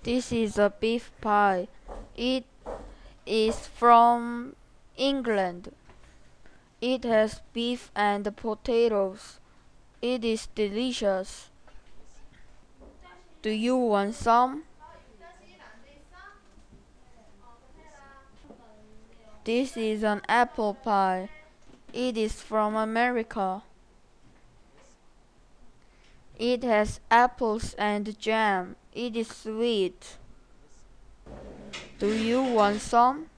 This is a beef pie. It is from England. It has beef and potatoes. It is delicious. Do you want some? This is an apple pie. It is from America. It has apples and jam. It is sweet. Do you want some?